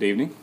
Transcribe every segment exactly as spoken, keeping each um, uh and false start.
Good evening.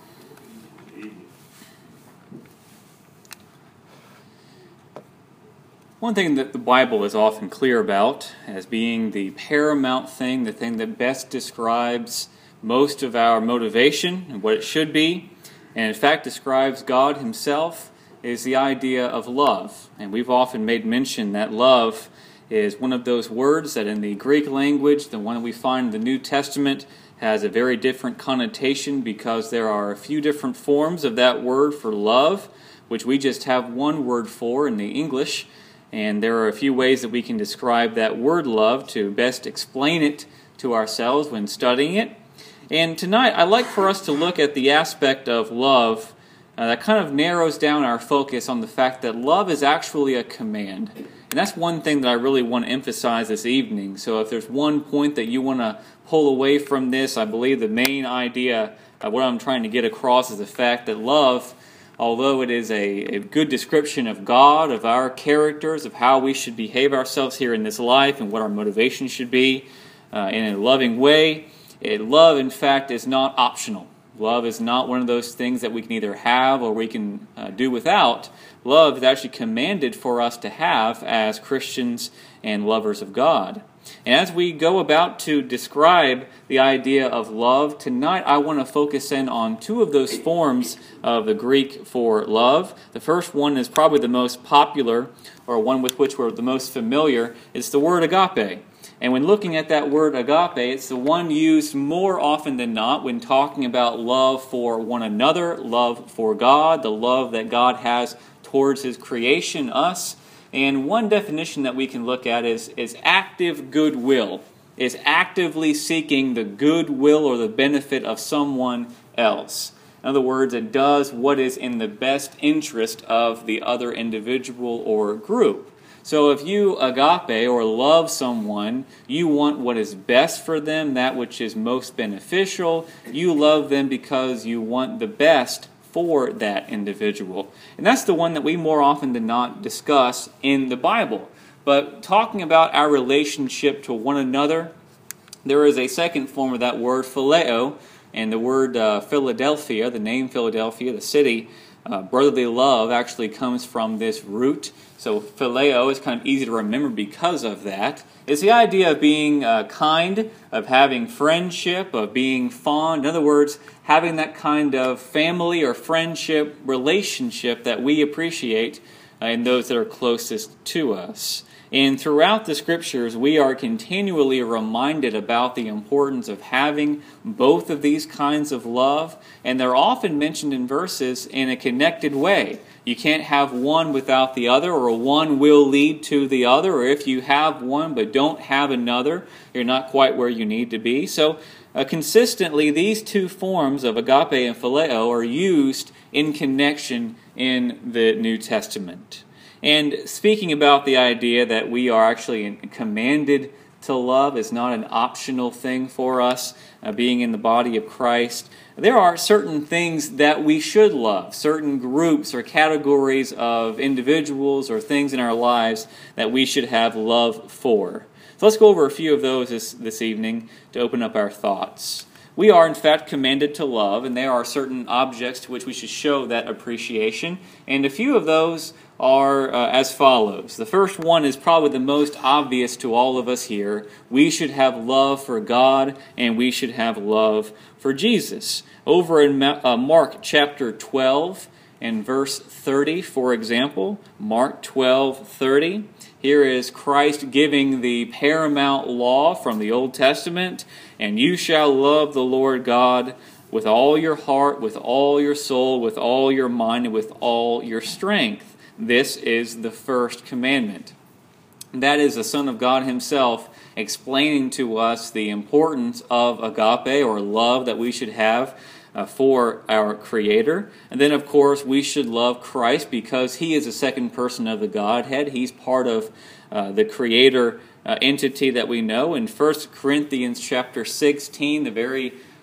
One thing that the Bible is often clear about as being the paramount thing, the thing that best describes most of our motivation and what it should be, and in fact describes God Himself, is the idea of love. And we've often made mention that love is one of those words that in the Greek language, the one that we find in the New Testament, has a very different connotation because there are a few different forms of that word for love, which we just have one word for in the English. And there are a few ways that we can describe that word love to best explain it to ourselves when studying it. And tonight I'd like for us to look at the aspect of love uh, that kind of narrows down our focus on the fact that love is actually a command. And that's one thing that I really want to emphasize this evening. So if there's one point that you want to pull away from this, I believe the main idea of what I'm trying to get across is the fact that love, although it is a, a good description of God, of our characters, of how we should behave ourselves here in this life and what our motivation should be uh, in a loving way, it, love, in fact, is not optional. Love is not one of those things that we can either have or we can uh, do without. Love is actually commanded for us to have as Christians and lovers of God. And as we go about to describe the idea of love, tonight I want to focus in on two of those forms of the Greek for love. The first one is probably the most popular, or one with which we're the most familiar. It's the word agape. And when looking at that word agape, it's the one used more often than not when talking about love for one another, love for God, the love that God has towards His creation, us. And one definition that we can look at is, is active goodwill, is actively seeking the goodwill or the benefit of someone else. In other words, it does what is in the best interest of the other individual or group. So if you agape or love someone, you want what is best for them, that which is most beneficial. You love them because you want the best for that individual. And that's the one that we more often than not discuss in the Bible. But talking about our relationship to one another, there is a second form of that word, phileo, and the word uh, Philadelphia, the name Philadelphia, the city, uh, brotherly love actually comes from this root. So phileo is kind of easy to remember because of that. It's the idea of being uh, kind, of having friendship, of being fond. In other words, having that kind of family or friendship relationship that we appreciate uh, in those that are closest to us. And throughout the Scriptures, we are continually reminded about the importance of having both of these kinds of love, and they're often mentioned in verses in a connected way. You can't have one without the other, or one will lead to the other, or if you have one but don't have another, you're not quite where you need to be. So uh, consistently, these two forms of agape and phileo are used in connection in the New Testament. And speaking about the idea that we are actually commanded to love is not an optional thing for us, uh, being in the body of Christ, there are certain things that we should love, certain groups or categories of individuals or things in our lives that we should have love for. So let's go over a few of those this, this evening to open up our thoughts. We are, in fact, commanded to love, and there are certain objects to which we should show that appreciation. And a few of those are uh, as follows. The first one is probably the most obvious to all of us here. We should have love for God, and we should have love for Jesus. Over in uh, Mark chapter twelve and verse thirty, for example, Mark twelve thirty, here is Christ giving the paramount law from the Old Testament, and you shall love the Lord God with all your heart, with all your soul, with all your mind, and with all your strength. This is the first commandment. That is the Son of God Himself explaining to us the importance of agape, or love, that we should have uh, for our Creator. And then, of course, we should love Christ because He is the second person of the Godhead. He's part of uh, the Creator uh, entity that we know. In First Corinthians chapter sixteen, the very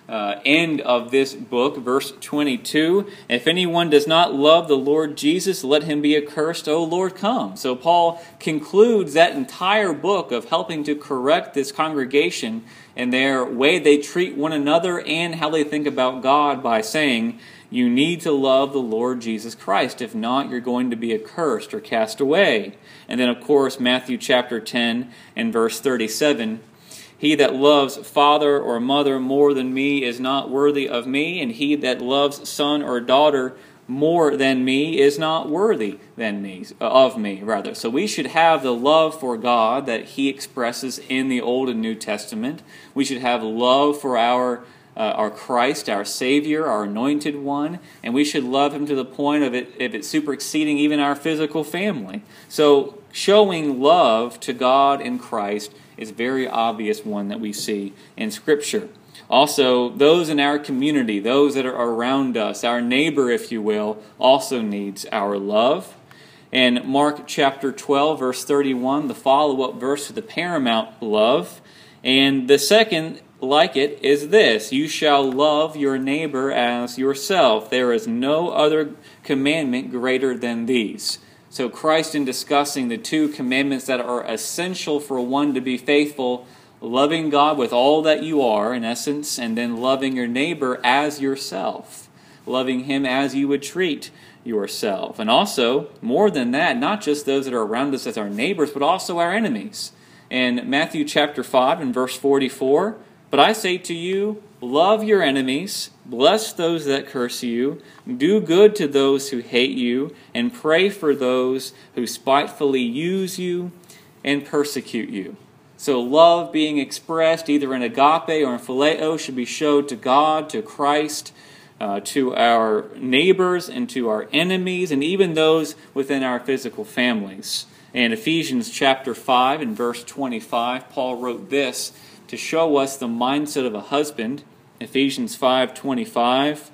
uh, end of this book, verse twenty-two. If anyone does not love the Lord Jesus, let him be accursed. O Lord, come. So Paul concludes that entire book of helping to correct this congregation in their way they treat one another and how they think about God by saying, you need to love the Lord Jesus Christ. If not, you're going to be accursed or cast away. And then, of course, Matthew chapter ten and verse thirty-seven. He that loves father or mother more than me is not worthy of me, and he that loves son or daughter more than me is not worthy than me, of me, rather. So we should have the love for God that he expresses in the Old and New Testament. We should have love for our Uh, our Christ, our Savior, our Anointed One, and we should love him to the point of it, if it's super exceeding even our physical family. So showing love to God in Christ is a very obvious one that we see in Scripture. Also, those in our community, those that are around us, our neighbor, if you will, also needs our love. In Mark chapter twelve, verse thirty-one, the follow-up verse to the paramount love. And the second like it is this: you shall love your neighbor as yourself. There is no other commandment greater than these. So Christ, in discussing the two commandments that are essential for one to be faithful, loving God with all that you are, in essence, and then loving your neighbor as yourself, loving him as you would treat yourself. And also, more than that, not just those that are around us as our neighbors, but also our enemies. In Matthew chapter five and verse forty-four, but I say to you, love your enemies, bless those that curse you, do good to those who hate you, and pray for those who spitefully use you and persecute you. So love being expressed either in agape or in phileo should be showed to God, to Christ, uh, to our neighbors, and to our enemies, and even those within our physical families. In Ephesians chapter five and verse twenty-five, Paul wrote this to show us the mindset of a husband. Ephesians five twenty-five.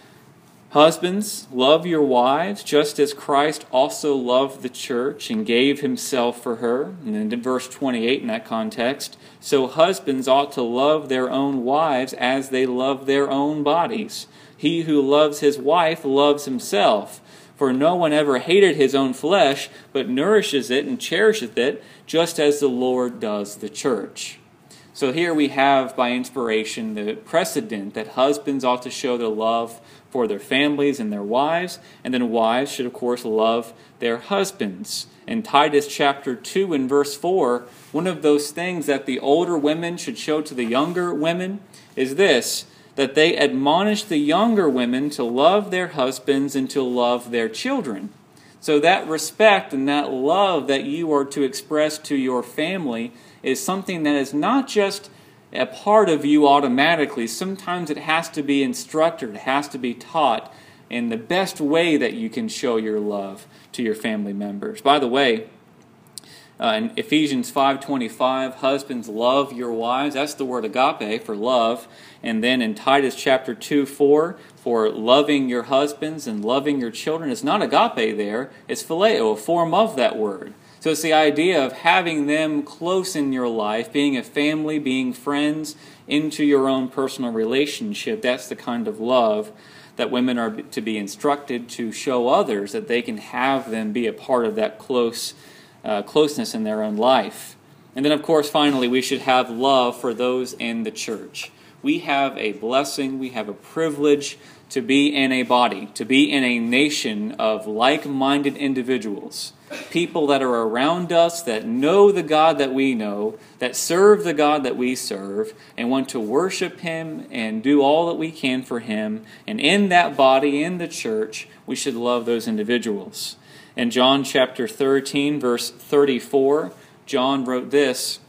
Husbands, love your wives, just as Christ also loved the church and gave himself for her. And then in verse twenty-eight in that context, so husbands ought to love their own wives as they love their own bodies. He who loves his wife loves himself. For no one ever hated his own flesh, but nourishes it and cherisheth it, just as the Lord does the church. So here we have, by inspiration, the precedent that husbands ought to show their love for their families and their wives, and then wives should, of course, love their husbands. In Titus chapter two and verse four, one of those things that the older women should show to the younger women is this, that they admonish the younger women to love their husbands and to love their children. So that respect and that love that you are to express to your family is something that is not just a part of you automatically. Sometimes it has to be instructed, it has to be taught in the best way that you can show your love to your family members. By the way, uh, in Ephesians five twenty-five, husbands, love your wives. That's the word agape for love. And then in Titus chapter two four, for loving your husbands and loving your children, it's not agape there, it's phileo, a form of that word. So it's the idea of having them close in your life, being a family, being friends, into your own personal relationship. That's the kind of love that women are to be instructed to show others, that they can have them be a part of that close uh, closeness in their own life. And then, of course, finally, we should have love for those in the church. We have a blessing, we have a privilege to be in a body, to be in a nation of like-minded individuals. People that are around us, that know the God that we know, that serve the God that we serve, and want to worship Him and do all that we can for Him. And in that body, in the church, we should love those individuals. In John chapter thirteen, verse thirty-four, John wrote this,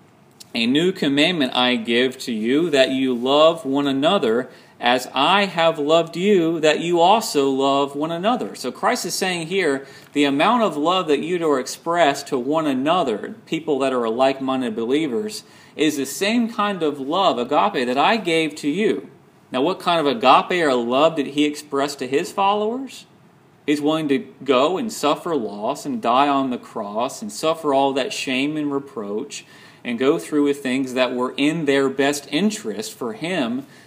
a new commandment I give to you, that you love one another as I have loved you, that you also love one another. So Christ is saying here, the amount of love that you are expressed to one another, people that are like-minded believers, is the same kind of love, agape, that I gave to you. Now, what kind of agape or love did He express to His followers? He's willing to go and suffer loss and die on the cross and suffer all that shame and reproach and go through with things that were in their best interest for Him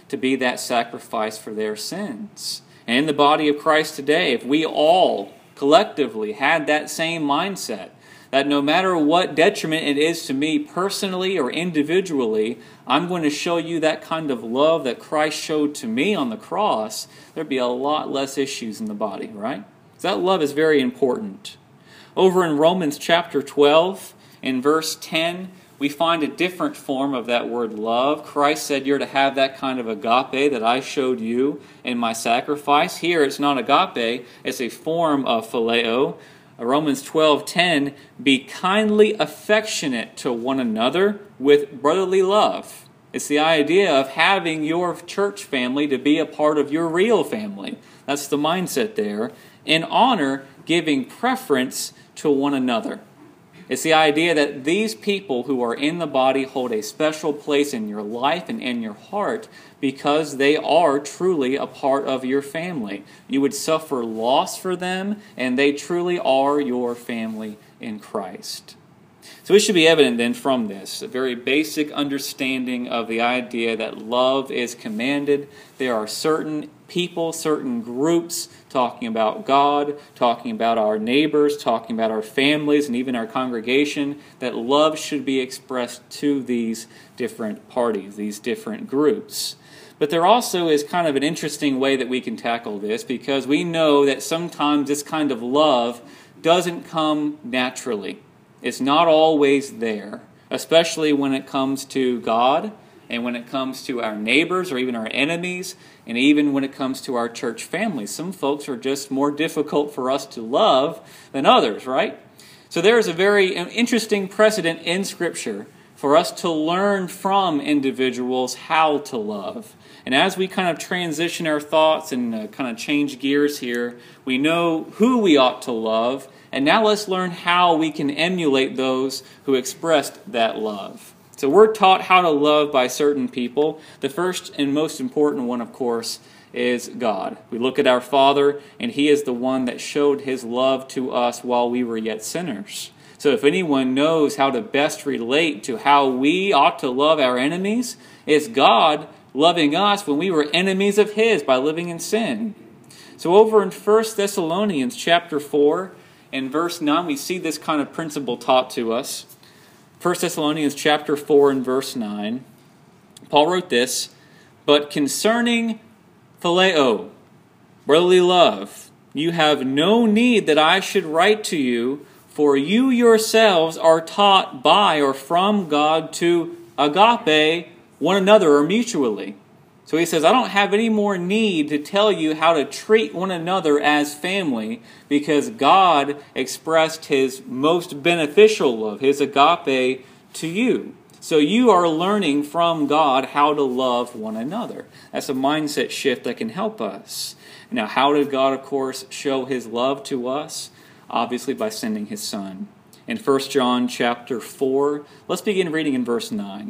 to be that sacrifice for their sins. And in the body of Christ today, if we all collectively had that same mindset, that no matter what detriment it is to me personally or individually, I'm going to show you that kind of love that Christ showed to me on the cross, there'd be a lot less issues in the body, right? So that love is very important. Over in Romans chapter twelve, in verse ten, we find a different form of that word love. Christ said you're to have that kind of agape that I showed you in my sacrifice. Here it's not agape, it's a form of phileo. Romans twelve ten, be kindly affectionate to one another with brotherly love. It's the idea of having your church family to be a part of your real family. That's the mindset there. In honor, giving preference to one another. It's the idea that these people who are in the body hold a special place in your life and in your heart because they are truly a part of your family. You would suffer loss for them, and they truly are your family in Christ. So it should be evident then from this, a very basic understanding of the idea that love is commanded. There are certain people, certain groups talking about God, talking about our neighbors, talking about our families, and even our congregation, that love should be expressed to these different parties, these different groups. But there also is kind of an interesting way that we can tackle this, because we know that sometimes this kind of love doesn't come naturally. It's not always there, especially when it comes to God and when it comes to our neighbors or even our enemies, and even when it comes to our church families. Some folks are just more difficult for us to love than others, right? So there is a very interesting precedent in Scripture for us to learn from individuals how to love. And as we kind of transition our thoughts and uh, kind of change gears here, we know who we ought to love, and now let's learn how we can emulate those who expressed that love. So we're taught how to love by certain people. The first and most important one, of course, is God. We look at our Father, and He is the one that showed His love to us while we were yet sinners. So if anyone knows how to best relate to how we ought to love our enemies, it's God loving us when we were enemies of His by living in sin. So over in First Thessalonians chapter four, in verse nine, we see this kind of principle taught to us. First Thessalonians chapter four and verse nine, Paul wrote this, but concerning phileo, brotherly love, you have no need that I should write to you, for you yourselves are taught by or from God to agape one another or mutually. So he says, I don't have any more need to tell you how to treat one another as family, because God expressed His most beneficial love, His agape, to you. So you are learning from God how to love one another. That's a mindset shift that can help us. Now, how did God, of course, show His love to us? Obviously by sending His Son. In First John chapter four, let's begin reading in verse nine.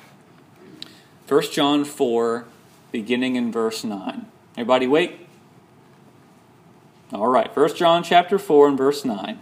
First John four, beginning in verse nine. Everybody wait? All right, First John chapter four and verse nine.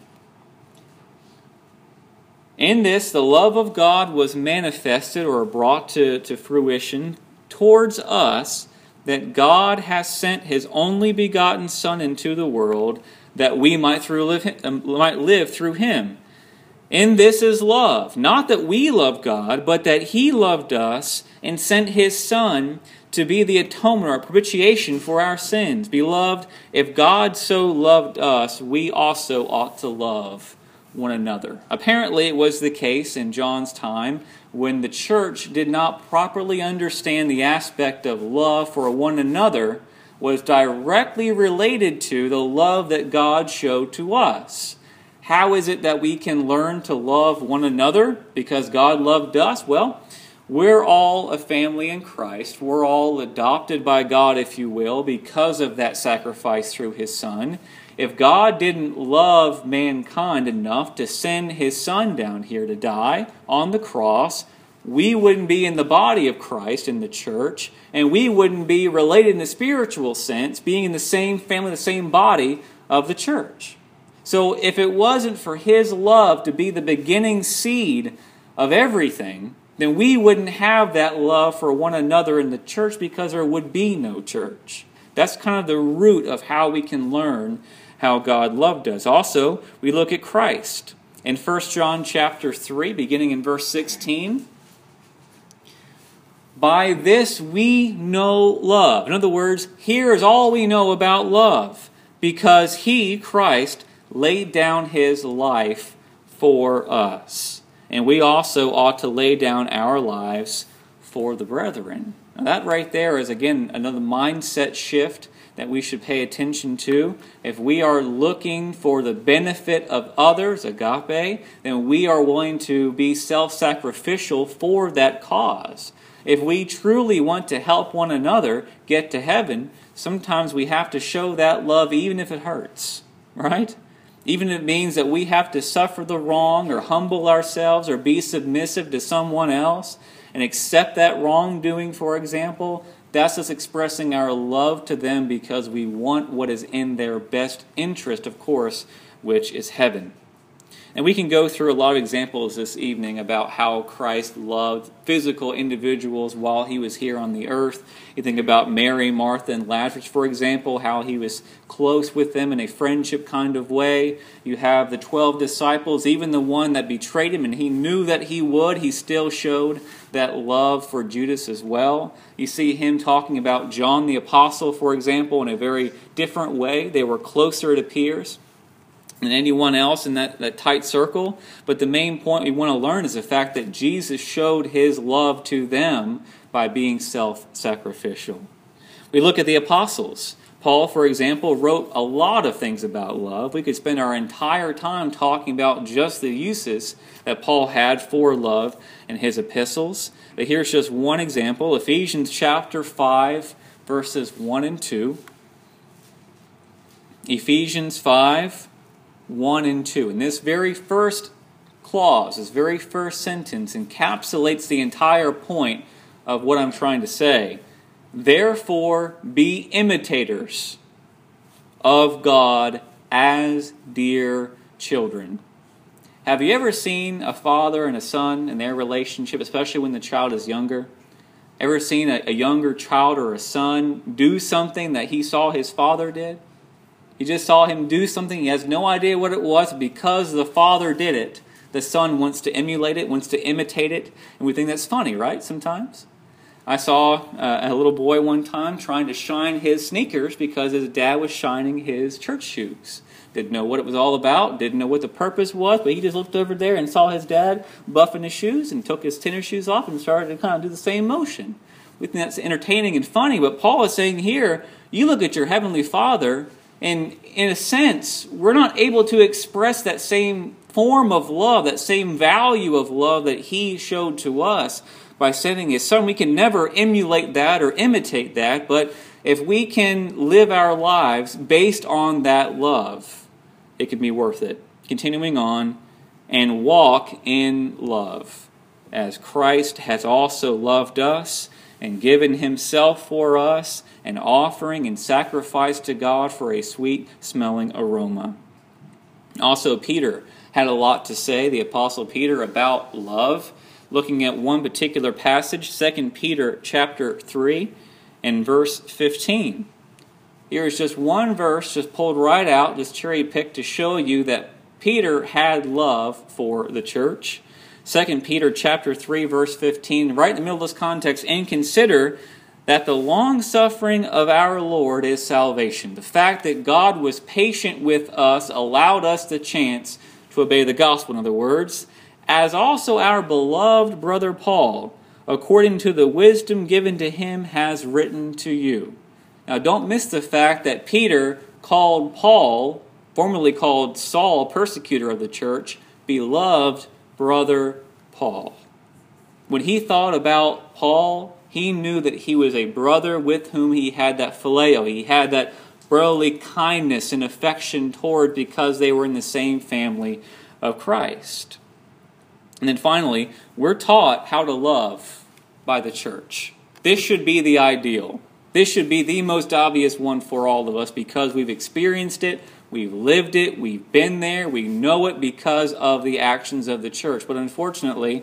In this, the love of God was manifested or brought to, to fruition towards us, that God has sent His only begotten Son into the world, that we might, through live, might live through Him. In this is love, not that we love God, but that He loved us and sent His Son to be the atonement or propitiation for our sins. Beloved, if God so loved us, we also ought to love one another. Apparently it was the case in John's time when the church did not properly understand the aspect of love for one another was directly related to the love that God showed to us. How is it that we can learn to love one another because God loved us? Well, we're all a family in Christ. We're all adopted by God, if you will, because of that sacrifice through His Son. If God didn't love mankind enough to send His Son down here to die on the cross, we wouldn't be in the body of Christ in the church, and we wouldn't be related in the spiritual sense, being in the same family, the same body of the church. So if it wasn't for His love to be the beginning seed of everything, then we wouldn't have that love for one another in the church because there would be no church. That's kind of the root of how we can learn how God loved us. Also, we look at Christ. In First John chapter three, beginning in verse sixteen, by this we know love. In other words, here is all we know about love, because He, Christ, laid down His life for us. And we also ought to lay down our lives for the brethren. Now that right there is, again, another mindset shift that we should pay attention to. If we are looking for the benefit of others, agape, then we are willing to be self-sacrificial for that cause. If we truly want to help one another get to heaven, sometimes we have to show that love even if it hurts, right? Even if it means that we have to suffer the wrong or humble ourselves or be submissive to someone else and accept that wrongdoing, for example, that's us expressing our love to them because we want what is in their best interest, of course, which is heaven. And we can go through a lot of examples this evening about how Christ loved physical individuals while He was here on the earth. You think about Mary, Martha, and Lazarus, for example, how He was close with them in a friendship kind of way. You have the twelve disciples, even the one that betrayed Him, and He knew that He would. He still showed that love for Judas as well. You see Him talking about John the Apostle, for example, in a very different way. They were closer, it appears, than anyone else in that, that tight circle. But the main point we want to learn is the fact that Jesus showed His love to them by being self-sacrificial. We look at the apostles. Paul, for example, wrote a lot of things about love. We could spend our entire time talking about just the uses that Paul had for love in his epistles. But here's just one example. Ephesians chapter five, verses one and two. Ephesians five, one and two. And this very first clause, this very first sentence, encapsulates the entire point of what I'm trying to say. Therefore, be imitators of God as dear children. Have you ever seen a father and a son and their relationship, especially when the child is younger? Ever seen a, a younger child or a son do something that he saw his father did? He just saw him do something. He has no idea what it was. Because the father did it, the son wants to emulate it, wants to imitate it. And we think that's funny, right, sometimes? I saw uh, a little boy one time trying to shine his sneakers because his dad was shining his church shoes. Didn't know what it was all about, didn't know what the purpose was, but he just looked over there and saw his dad buffing his shoes and took his tennis shoes off and started to kind of do the same motion. We think that's entertaining and funny, but Paul is saying here, you look at your heavenly Father, and in a sense, we're not able to express that same form of love, that same value of love that He showed to us by sending His Son. We can never emulate that or imitate that, but if we can live our lives based on that love, it can be worth it. Continuing on, and walk in love, as Christ has also loved us and given Himself for us, an offering and sacrifice to God for a sweet-smelling aroma. Also, Peter had a lot to say, the Apostle Peter, about love. Looking at one particular passage, Second Peter chapter three and verse fifteen. Here is just one verse just pulled right out, just cherry-picked to show you that Peter had love for the church. Second Peter chapter three, verse fifteen, right in the middle of this context, and consider that the long-suffering of our Lord is salvation. The fact that God was patient with us allowed us the chance to obey the gospel, in other words, as also our beloved brother Paul, according to the wisdom given to him, has written to you. Now, don't miss the fact that Peter called Paul, formerly called Saul, persecutor of the church, beloved brother Paul. When he thought about Paul, he knew that he was a brother with whom he had that phileo. He had that brotherly kindness and affection toward because they were in the same family of Christ. And then finally, we're taught how to love by the church. This should be the ideal. This should be the most obvious one for all of us because we've experienced it, we've lived it, we've been there, we know it because of the actions of the church. But unfortunately,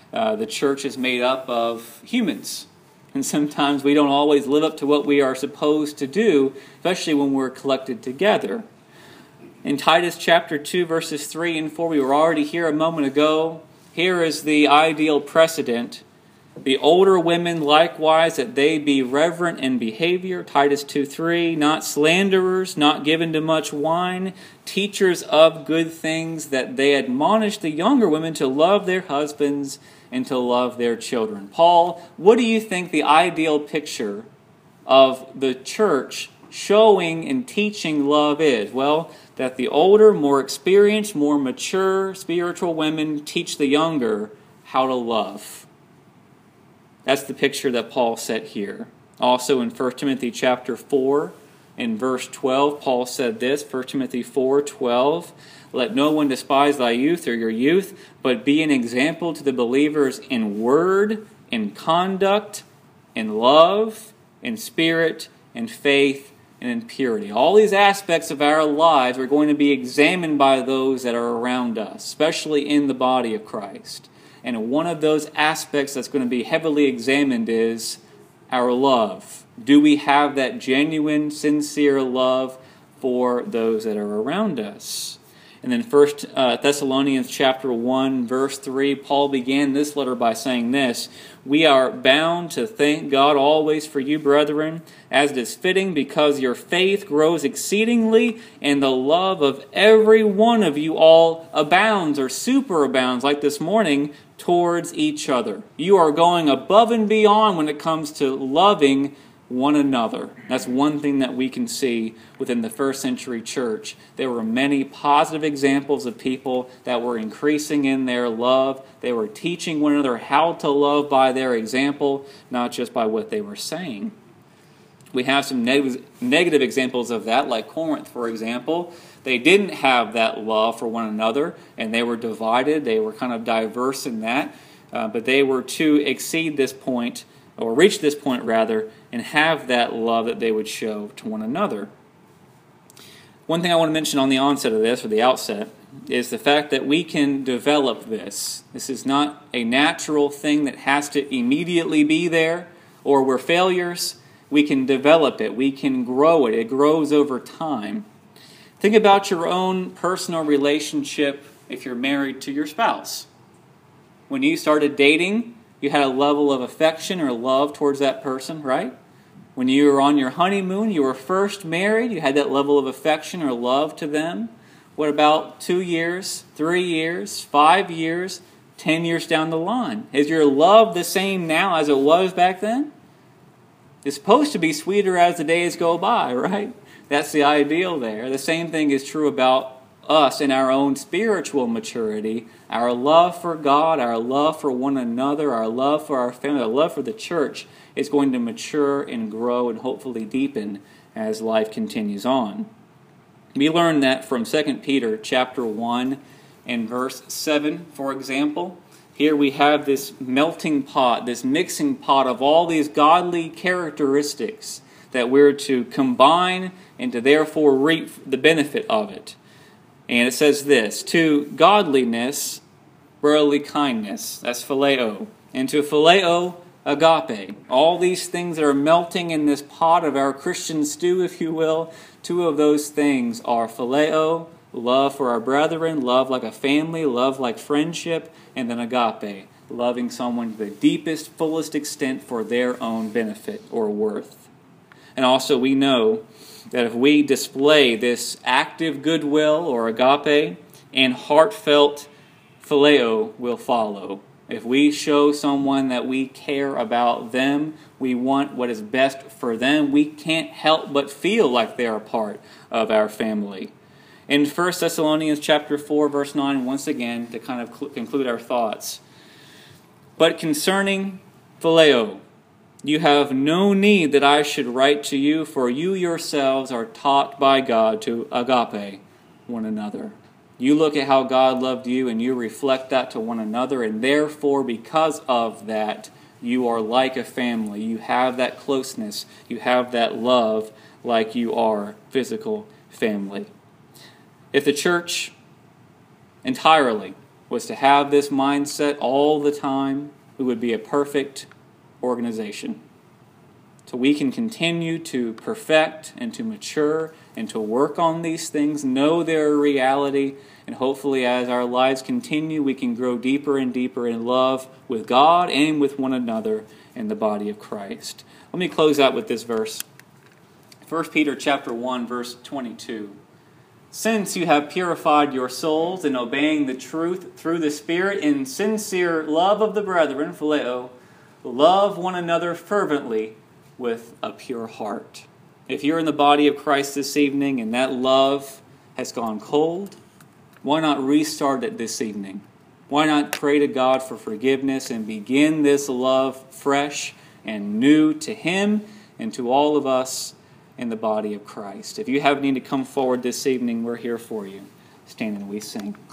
Uh, the church is made up of humans. And sometimes we don't always live up to what we are supposed to do, especially when we're collected together. In Titus chapter two, verses three and four, we were already here a moment ago. Here is the ideal precedent. The older women likewise, that they be reverent in behavior, Titus two three, not slanderers, not given to much wine, teachers of good things, that they admonish the younger women to love their husbands and to love their children. Paul, what do you think the ideal picture of the church showing and teaching love is? Well, that the older, more experienced, more mature spiritual women teach the younger how to love. That's the picture that Paul set here. Also in First Timothy chapter four, in verse twelve, Paul said this, First Timothy four twelve, let no one despise thy youth or your youth, but be an example to the believers in word, in conduct, in love, in spirit, in faith, and in purity. All these aspects of our lives are going to be examined by those that are around us, especially in the body of Christ. And one of those aspects that's going to be heavily examined is our love. Do we have that genuine, sincere love for those that are around us? And then First uh, Thessalonians chapter one, verse three, Paul began this letter by saying this, we are bound to thank God always for you, brethren, as it is fitting, because your faith grows exceedingly, and the love of every one of you all abounds or superabounds, like this morning, towards each other. You are going above and beyond when it comes to loving one another. That's one thing that we can see within the first century church. There were many positive examples of people that were increasing in their love. They were teaching one another how to love by their example, not just by what they were saying. We have some neg- negative examples of that, like Corinth, for example. They didn't have that love for one another, and they were divided. They were kind of diverse in that. Uh, but they were to exceed this point, or reach this point rather, and have that love that they would show to one another. One thing I want to mention on the onset of this, or the outset, is the fact that we can develop this. This is not a natural thing that has to immediately be there, or we're failures. We can develop it. We can grow it. It grows over time. Think about your own personal relationship if you're married to your spouse. When you started dating, you had a level of affection or love towards that person, right? When you were on your honeymoon, you were first married, you had that level of affection or love to them. What about two years, three years, five years, ten years down the line? Is your love the same now as it was back then? It's supposed to be sweeter as the days go by, right? That's the ideal there. The same thing is true about us in our own spiritual maturity. Our love for God, our love for one another, our love for our family, our love for the church is going to mature and grow and hopefully deepen as life continues on. We learn that from Second Peter chapter one and verse seven, for example. Here we have this melting pot, this mixing pot of all these godly characteristics that we're to combine and to therefore reap the benefit of it. And it says this, to godliness, brotherly kindness, that's phileo, and to phileo, agape. All these things that are melting in this pot of our Christian stew, if you will, two of those things are phileo, love for our brethren, love like a family, love like friendship, and then agape, loving someone to the deepest, fullest extent for their own benefit or worth. And also we know that if we display this active goodwill or agape and heartfelt phileo will follow. If we show someone that we care about them, we want what is best for them, we can't help but feel like they're a part of our family. In First Thessalonians chapter four, verse nine, once again, to kind of cl- conclude our thoughts. But concerning phileo, you have no need that I should write to you, for you yourselves are taught by God to agape one another. You look at how God loved you and you reflect that to one another, and therefore, because of that, you are like a family. You have that closeness. You have that love like you are physical family. If the church entirely was to have this mindset all the time, we would be a perfect organization. So we can continue to perfect and to mature and to work on these things, know their reality, and hopefully as our lives continue, we can grow deeper and deeper in love with God and with one another in the body of Christ. Let me close out with this verse. First Peter chapter one, verse twenty-two. Since you have purified your souls in obeying the truth through the Spirit in sincere love of the brethren, phileo, love one another fervently with a pure heart. If you're in the body of Christ this evening and that love has gone cold, why not restart it this evening? Why not pray to God for forgiveness and begin this love fresh and new to Him and to all of us in the body of Christ? If you have need to come forward this evening, we're here for you. Stand and we sing.